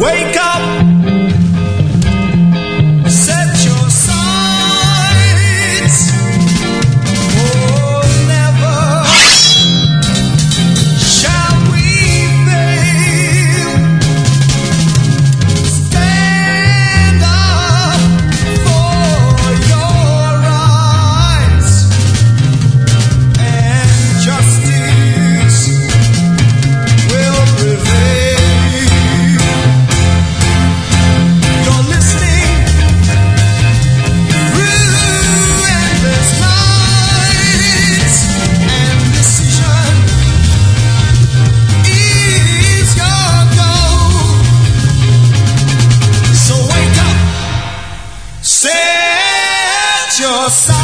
wake up, set your sights. Oh, never shall we fail. Stand up for your rights, and justice will prevail. You're listening through endless nights, and decision is your goal. So wake up, set your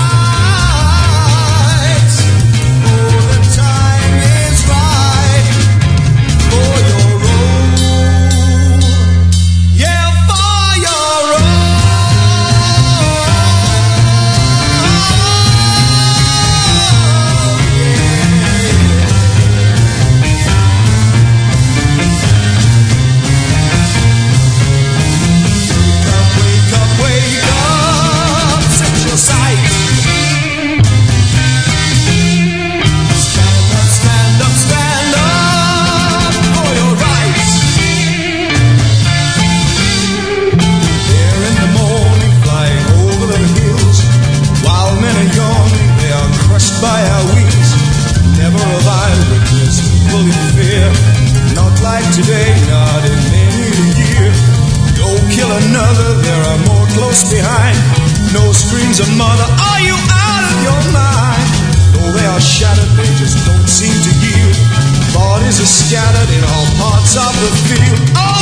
sights. Oh, the time is right for your role. Yeah, for your role. Wake up, wake up, set your sights. Stand up, stand up for your rights. There in the morning, flying over the hills, while men are yawning, they are crushed by our wings. Never have I witnessed people in fear, not like today, not in many a year. Go kill another, there are more close behind. No screams of mother, are you out of your mind? Though they are shattered, they just don't seem to yield. Bodies are scattered in all parts of the field. Oh,